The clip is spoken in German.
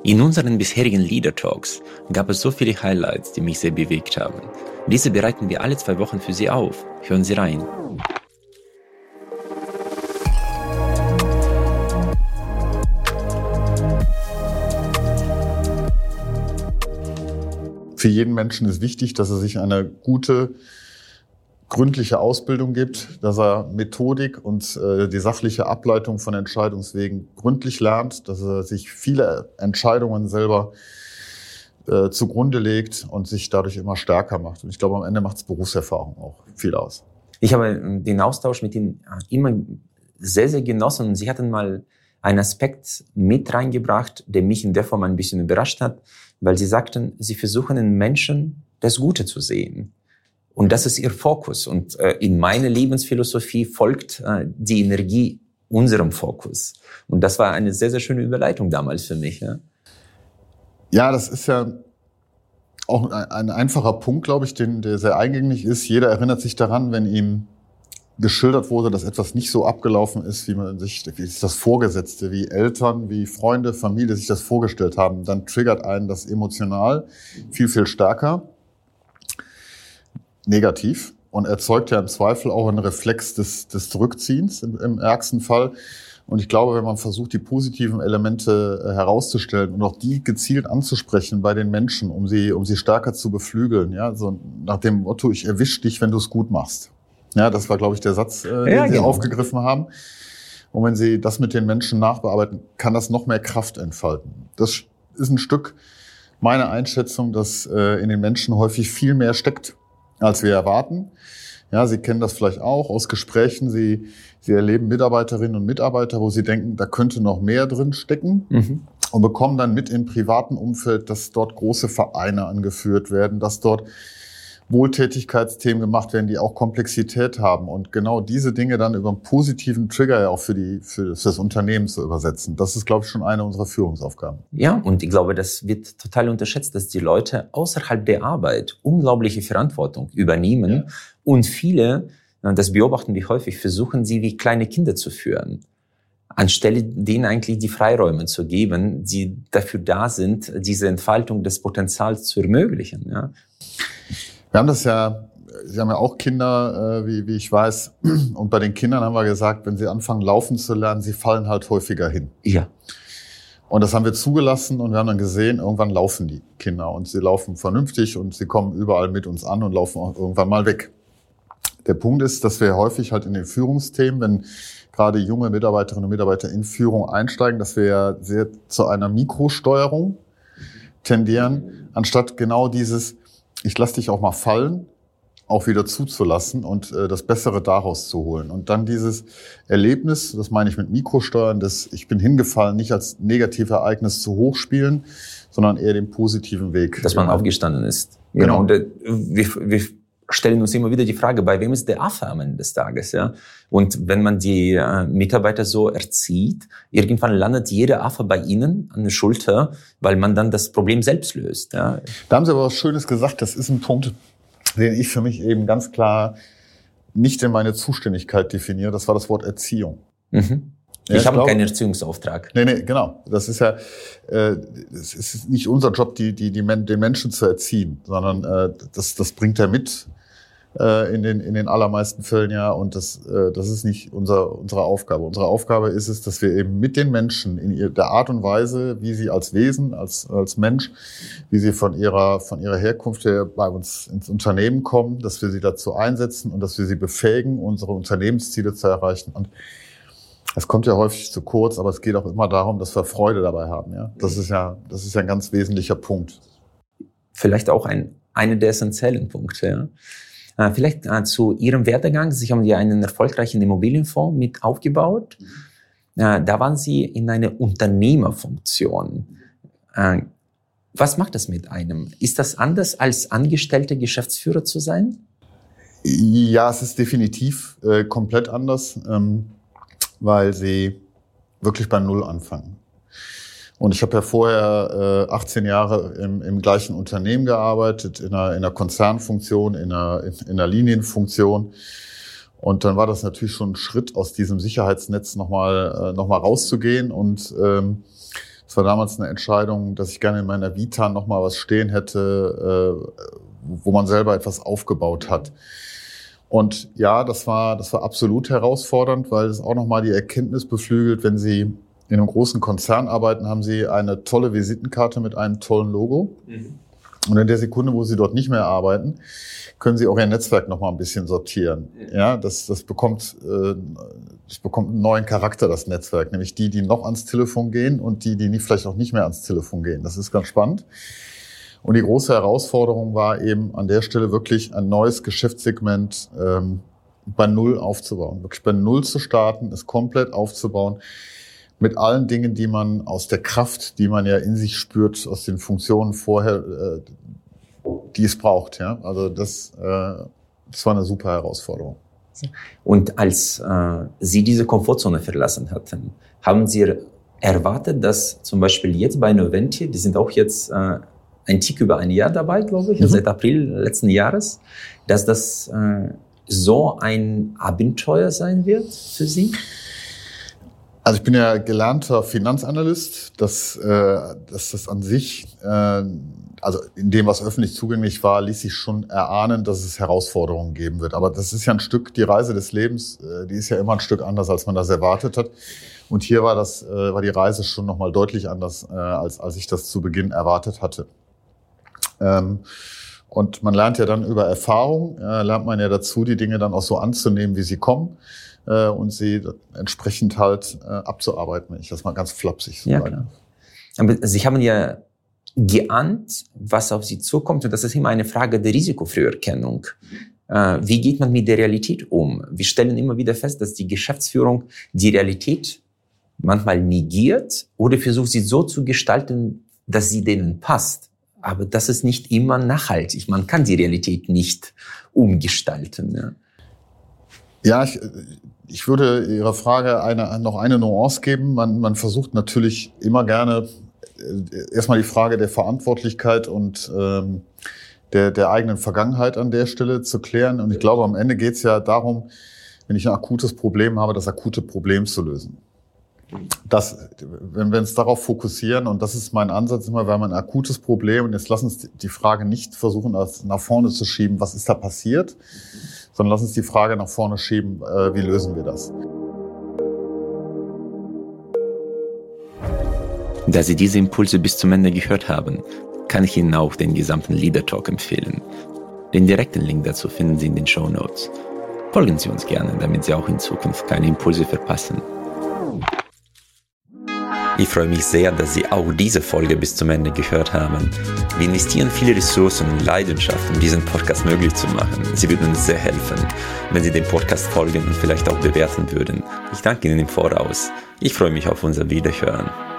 In unseren bisherigen Leader Talks gab es so viele Highlights, die mich sehr bewegt haben. Diese bereiten wir alle 2 Wochen für Sie auf. Hören Sie rein. Für jeden Menschen ist wichtig, dass er sich eine gute, gründliche Ausbildung gibt, dass er Methodik und die sachliche Ableitung von Entscheidungswegen gründlich lernt, dass er sich viele Entscheidungen selber zugrunde legt und sich dadurch immer stärker macht. Und ich glaube, am Ende macht es Berufserfahrung auch viel aus. Ich habe den Austausch mit Ihnen immer sehr, sehr genossen. Und Sie hatten mal einen Aspekt mit reingebracht, der mich in der Form ein bisschen überrascht hat, weil Sie sagten, Sie versuchen in Menschen das Gute zu sehen. Und das ist Ihr Fokus. Und in meiner Lebensphilosophie folgt die Energie unserem Fokus. Und das war eine sehr, sehr schöne Überleitung damals für mich. Ja, ja, das ist ja auch ein einfacher Punkt, glaube ich, der sehr eingängig ist. Jeder erinnert sich daran, wenn ihm geschildert wurde, dass etwas nicht so abgelaufen ist, wie es das Vorgesetzte, wie Eltern, wie Freunde, Familie sich das vorgestellt haben. Dann triggert einen das emotional viel, viel stärker negativ und erzeugt ja im Zweifel auch einen Reflex des Zurückziehens im ärgsten Fall. Und ich glaube, wenn man versucht, die positiven Elemente herauszustellen und auch die gezielt anzusprechen bei den Menschen, um sie stärker zu beflügeln, ja, so nach dem Motto, ich erwisch dich, wenn du es gut machst. Ja, das war, glaube ich, der Satz, den Sie aufgegriffen haben. Und wenn Sie das mit den Menschen nachbearbeiten, kann das noch mehr Kraft entfalten. Das ist ein Stück meiner Einschätzung, dass in den Menschen häufig viel mehr steckt, als wir erwarten. Ja, Sie kennen das vielleicht auch aus Gesprächen. Sie erleben Mitarbeiterinnen und Mitarbeiter, wo Sie denken, da könnte noch mehr drin stecken. Mhm. Und bekommen dann mit im privaten Umfeld, dass dort große Vereine angeführt werden, dass dort Wohltätigkeitsthemen gemacht werden, die auch Komplexität haben. Und genau diese Dinge dann über einen positiven Trigger ja auch für das Unternehmen zu übersetzen. Das ist, glaube ich, schon eine unserer Führungsaufgaben. Ja, und ich glaube, das wird total unterschätzt, dass die Leute außerhalb der Arbeit unglaubliche Verantwortung übernehmen. Ja. Und viele, das beobachten wir häufig, versuchen sie wie kleine Kinder zu führen, anstelle denen eigentlich die Freiräume zu geben, die dafür da sind, diese Entfaltung des Potenzials zu ermöglichen. Ja. Wir haben das ja, Sie haben ja auch Kinder, wie ich weiß. Und bei den Kindern haben wir gesagt, wenn sie anfangen laufen zu lernen, sie fallen halt häufiger hin. Ja. Und das haben wir zugelassen und wir haben dann gesehen, irgendwann laufen die Kinder und sie laufen vernünftig und sie kommen überall mit uns an und laufen auch irgendwann mal weg. Der Punkt ist, dass wir häufig halt in den Führungsthemen, wenn gerade junge Mitarbeiterinnen und Mitarbeiter in Führung einsteigen, dass wir ja sehr zu einer Mikrosteuerung tendieren, anstatt genau dieses ich lass dich auch mal fallen, auch wieder zuzulassen und das Bessere daraus zu holen. Und dann dieses Erlebnis, das meine ich mit Mikrosteuern, das ich bin hingefallen, nicht als Negativereignis zu hoch spielen, sondern eher den positiven Weg. Dass man aufgestanden ist. Genau. Und wir stellen uns immer wieder die Frage, bei wem ist der Affe am Ende des Tages? Ja? Und wenn man die Mitarbeiter so erzieht, irgendwann landet jeder Affe bei ihnen an der Schulter, weil man dann das Problem selbst löst. Ja? Da haben Sie aber was Schönes gesagt. Das ist ein Punkt, den ich für mich eben ganz klar nicht in meine Zuständigkeit definiere. Das war das Wort Erziehung. Mhm. Ja, ich habe keinen Erziehungsauftrag. Nee, genau. Das ist ja, es ist nicht unser Job, den Menschen zu erziehen, sondern das bringt er mit. In den allermeisten Fällen ja, und das ist nicht unsere Aufgabe. Unsere Aufgabe ist es, dass wir eben mit den Menschen in der Art und Weise, wie sie als Wesen, als Mensch, wie sie von ihrer Herkunft her bei uns ins Unternehmen kommen, dass wir sie dazu einsetzen und dass wir sie befähigen, unsere Unternehmensziele zu erreichen. Und es kommt ja häufig zu kurz, aber es geht auch immer darum, dass wir Freude dabei haben. Ja, das ist ja ein ganz wesentlicher Punkt. Vielleicht auch einer der essentiellen Punkte. Ja. Vielleicht zu Ihrem Werdegang. Sie haben ja einen erfolgreichen Immobilienfonds mit aufgebaut. Da waren Sie in einer Unternehmerfunktion. Was macht das mit einem? Ist das anders, als angestellter Geschäftsführer zu sein? Ja, es ist definitiv komplett anders, weil Sie wirklich bei Null anfangen. Und ich habe ja vorher 18 Jahre im gleichen Unternehmen gearbeitet, in einer Konzernfunktion, in einer Linienfunktion. Und dann war das natürlich schon ein Schritt, aus diesem Sicherheitsnetz noch mal rauszugehen und Das war damals eine Entscheidung, dass ich gerne in meiner Vita nochmal was stehen hätte, wo man selber etwas aufgebaut hat. Und ja, das war absolut herausfordernd, weil es auch nochmal die Erkenntnis beflügelt, wenn Sie in einem großen Konzern arbeiten, haben Sie eine tolle Visitenkarte mit einem tollen Logo. Mhm. Und in der Sekunde, wo Sie dort nicht mehr arbeiten, können Sie auch Ihr Netzwerk noch mal ein bisschen sortieren. Ja, das bekommt einen neuen Charakter, das Netzwerk. Nämlich die noch ans Telefon gehen und die vielleicht auch nicht mehr ans Telefon gehen. Das ist ganz spannend. Und die große Herausforderung war eben an der Stelle wirklich ein neues Geschäftssegment bei Null aufzubauen. Wirklich bei Null zu starten, es komplett aufzubauen. Mit allen Dingen, die man aus der Kraft, die man ja in sich spürt, aus den Funktionen vorher, die es braucht. Ja? Also das war eine super Herausforderung. Und als Sie diese Komfortzone verlassen hatten, haben Sie erwartet, dass zum Beispiel jetzt bei Noventi, die sind auch jetzt ein Tick über ein Jahr dabei, glaube ich, seit April letzten Jahres, dass das so ein Abenteuer sein wird für Sie? Also ich bin ja gelernter Finanzanalyst, dass das an sich, also in dem, was öffentlich zugänglich war, ließ sich schon erahnen, dass es Herausforderungen geben wird. Aber das ist ja ein Stück, die Reise des Lebens, die ist ja immer ein Stück anders, als man das erwartet hat. Und hier war die Reise schon nochmal deutlich anders, als ich das zu Beginn erwartet hatte. Und man lernt ja dann über Erfahrung, lernt man ja dazu, die Dinge dann auch so anzunehmen, wie sie kommen. Und sie entsprechend halt abzuarbeiten, wenn ich das mal ganz flapsig so sage. Klar. Aber Sie haben ja geahnt, was auf Sie zukommt, und das ist immer eine Frage der Risikofrüherkennung. Wie geht man mit der Realität um? Wir stellen immer wieder fest, dass die Geschäftsführung die Realität manchmal negiert oder versucht, sie so zu gestalten, dass sie denen passt. Aber das ist nicht immer nachhaltig. Man kann die Realität nicht umgestalten. Ja. Ja, ich würde Ihrer Frage noch eine Nuance geben. Man versucht natürlich immer gerne erstmal die Frage der Verantwortlichkeit und der eigenen Vergangenheit an der Stelle zu klären. Und ich glaube, am Ende geht es ja darum, wenn ich ein akutes Problem habe, das akute Problem zu lösen. Wenn wir uns darauf fokussieren, und das ist mein Ansatz immer, wir haben ein akutes Problem, und jetzt lass uns die Frage nicht versuchen, nach vorne zu schieben, was ist da passiert, sondern lass uns die Frage nach vorne schieben, wie lösen wir das? Da Sie diese Impulse bis zum Ende gehört haben, kann ich Ihnen auch den gesamten Leader Talk empfehlen. Den direkten Link dazu finden Sie in den Shownotes. Folgen Sie uns gerne, damit Sie auch in Zukunft keine Impulse verpassen. Ich freue mich sehr, dass Sie auch diese Folge bis zum Ende gehört haben. Wir investieren viele Ressourcen und Leidenschaft, um diesen Podcast möglich zu machen. Sie würden uns sehr helfen, wenn Sie dem Podcast folgen und vielleicht auch bewerten würden. Ich danke Ihnen im Voraus. Ich freue mich auf unser Wiederhören.